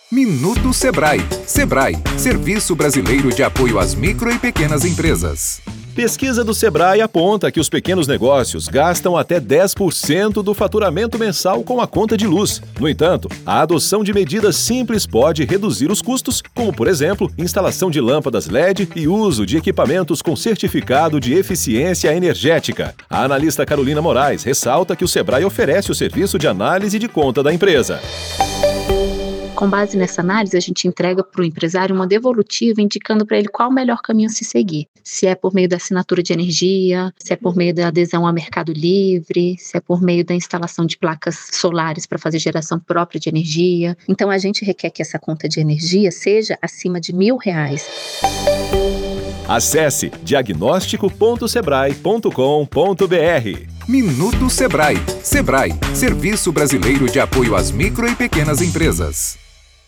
Minuto Sebrae. Sebrae, Serviço Brasileiro de Apoio às Micro e Pequenas Empresas. Pesquisa do Sebrae aponta que os pequenos negócios gastam até 10% do faturamento mensal com a conta de luz. No entanto, a adoção de medidas simples pode reduzir os custos, como, por exemplo, instalação de lâmpadas LED e uso de equipamentos com certificado de eficiência energética. A analista Carolina Moraes ressalta que o Sebrae oferece o serviço de análise de conta da empresa. Com base nessa análise, a gente entrega para o empresário uma devolutiva indicando para ele qual o melhor caminho a se seguir. Se é por meio da assinatura de energia, se é por meio da adesão ao Mercado Livre, se é por meio da instalação de placas solares para fazer geração própria de energia. Então, a gente requer que essa conta de energia seja acima de R$1.000. Acesse diagnóstico.sebrae.com.br. Minuto Sebrae. Sebrae, Serviço Brasileiro de Apoio às Micro e Pequenas Empresas.